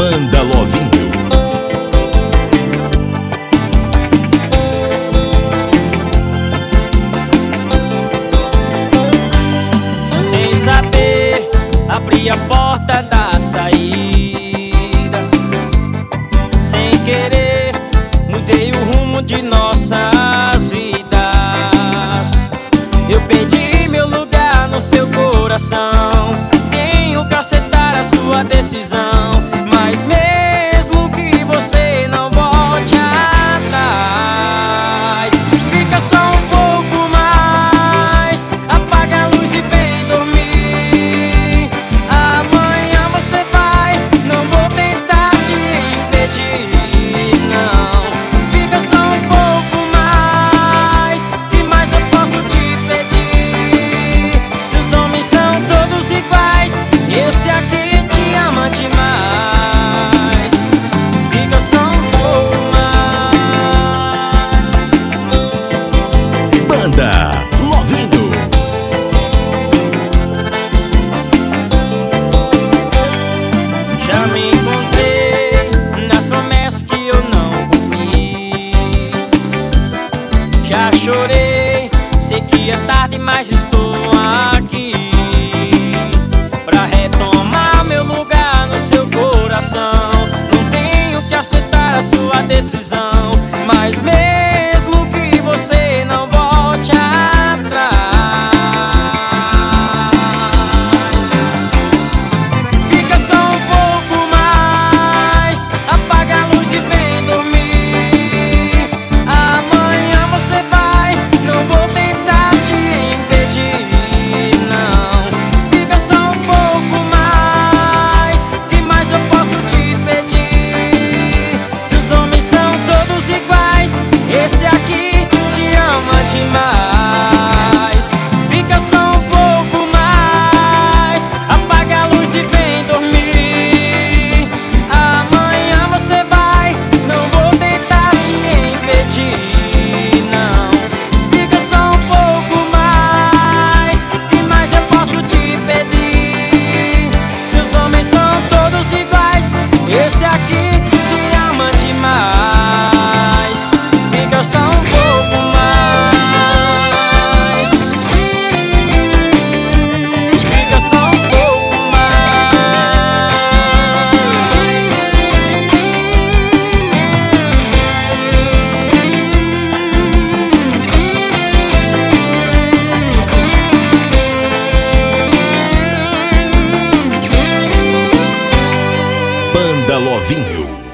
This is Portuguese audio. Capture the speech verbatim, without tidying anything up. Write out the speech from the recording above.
Banda Lovinho. Sem saber, abri a porta da saída. Sem querer, mudei o rumo de nossas vidas. Eu perdi meu lugar no seu coração. Tenho que aceitar a sua decisão, mas mesmo que você não volte atrás, fica só um pouco mais, apaga a luz e vem dormir. Amanhã você vai, não vou tentar te impedir, não. Fica só um pouco mais, que mais eu posso te pedir? Se os homens são todos iguais, esse aqui te ama demais. Fica só um pouco mais. Banda Lovinho. Já me encontrei nas promessas que eu não cumpri. Já chorei, sei que é tarde, mas estou aqui pra retomar meu lugar no seu coração. Não tenho que aceitar a sua decisão, mas mesmo que você não volte atrás, fica só um pouco mais, apaga a luz e vem dormir. Amanhã você vai, não vou tentar te impedir, não. Fica só um pouco mais, que mais eu posso te pedir? Se os homens são todos iguais, esse aqui te ama demais. Fica só um pouco mais, apaga a luz e vem dormir. Amanhã você vai, não vou tentar te impedir, não. Fica só um pouco mais, que mais eu posso te pedir? Se os homens são todos iguais, esse aqui te ama demais. Fica só um pouco mais, fica só um pouco mais. Banda Lovinho.